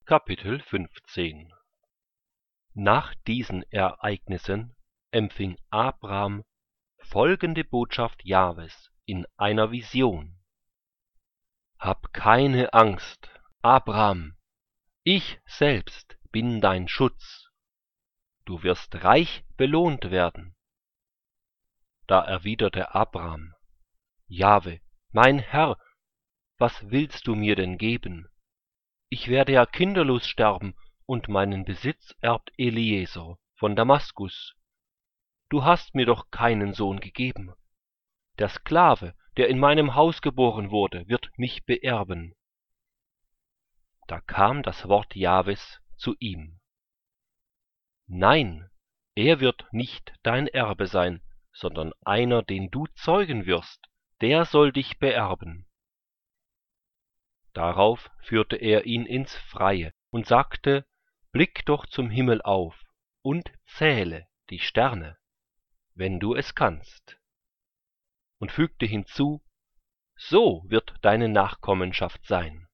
Kapitel 15 Nach diesen Ereignissen empfing Abram folgende Botschaft Jahwes in einer Vision: Hab keine Angst, Abram, ich selbst bin dein Schutz. Du wirst reich belohnt werden. Da erwiderte Abram: Jahwe, mein Herr, was willst du mir denn geben? Ich werde ja kinderlos sterben, und meinen Besitz erbt Eliezer von Damaskus. Du hast mir doch keinen Sohn gegeben. Der Sklave, der in meinem Haus geboren wurde, wird mich beerben. Da kam das Wort Jahwes zu ihm: Nein, er wird nicht dein Erbe sein, sondern einer, den du zeugen wirst, der soll dich beerben. Darauf führte er ihn ins Freie und sagte: Blick doch zum Himmel auf und zähle die Sterne, wenn du es kannst. Und fügte hinzu: So wird deine Nachkommenschaft sein.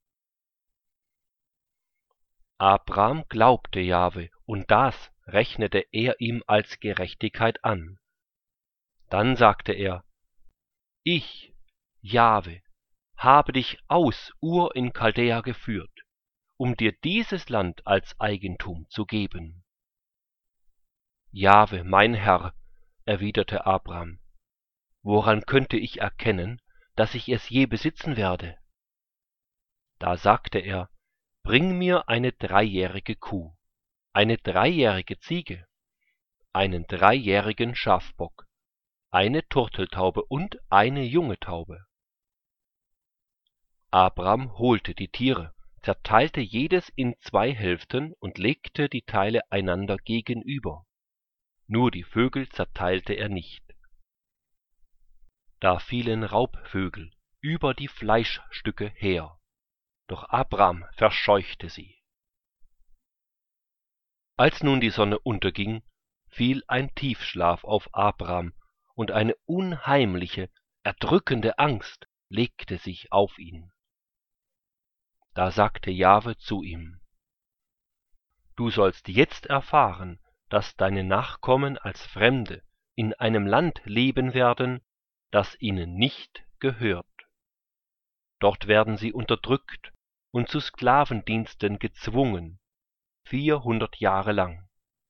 Abram glaubte Jahwe, und das rechnete er ihm als Gerechtigkeit an. Dann sagte er: Ich, Jahwe, habe dich aus Ur in Chaldea geführt, um dir dieses Land als Eigentum zu geben. Jahwe, mein Herr, erwiderte Abram, woran könnte ich erkennen, dass ich es je besitzen werde? Da sagte er: Bring mir eine 3-jährige Kuh, eine 3-jährige Ziege, einen 3-jährigen Schafbock, eine Turteltaube und eine junge Taube. Abram holte die Tiere, zerteilte jedes in 2 Hälften und legte die Teile einander gegenüber. Nur die Vögel zerteilte er nicht. Da fielen Raubvögel über die Fleischstücke her, doch Abram verscheuchte sie. Als nun die Sonne unterging, fiel ein Tiefschlaf auf Abram, und eine unheimliche, erdrückende Angst legte sich auf ihn. Da sagte Jahwe zu ihm: Du sollst jetzt erfahren, dass deine Nachkommen als Fremde in einem Land leben werden, das ihnen nicht gehört. Dort werden sie unterdrückt und zu Sklavendiensten gezwungen, 400 Jahre lang.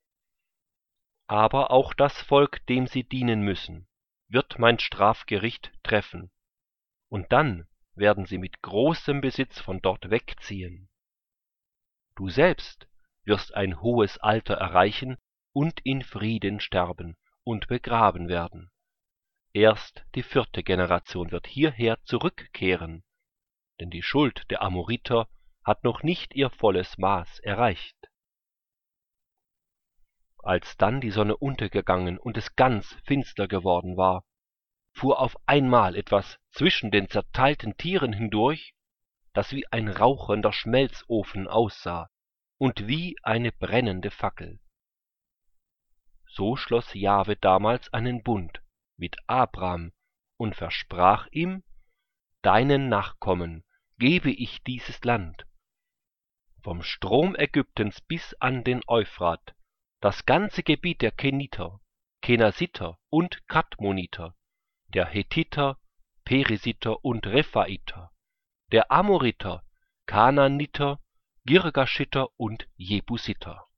Aber auch das Volk, dem sie dienen müssen, wird mein Strafgericht treffen, und dann werden sie mit großem Besitz von dort wegziehen. Du selbst wirst ein hohes Alter erreichen und in Frieden sterben und begraben werden. Erst die 4. Generation wird hierher zurückkehren, denn die Schuld der Amoriter hat noch nicht ihr volles Maß erreicht. Als dann die Sonne untergegangen und es ganz finster geworden war, fuhr auf einmal etwas zwischen den zerteilten Tieren hindurch, das wie ein rauchender Schmelzofen aussah und wie eine brennende Fackel. So schloss Jahwe damals einen Bund mit Abram und versprach ihm: Deinen Nachkommen gebe ich dieses Land, vom Strom Ägyptens bis an den Euphrat, das ganze Gebiet der Keniter, Kenasiter und Kadmoniter, der Hethiter, Perisiter und Rephaiter, der Amoriter, Kanaaniter, Girgashiter und Jebusiter.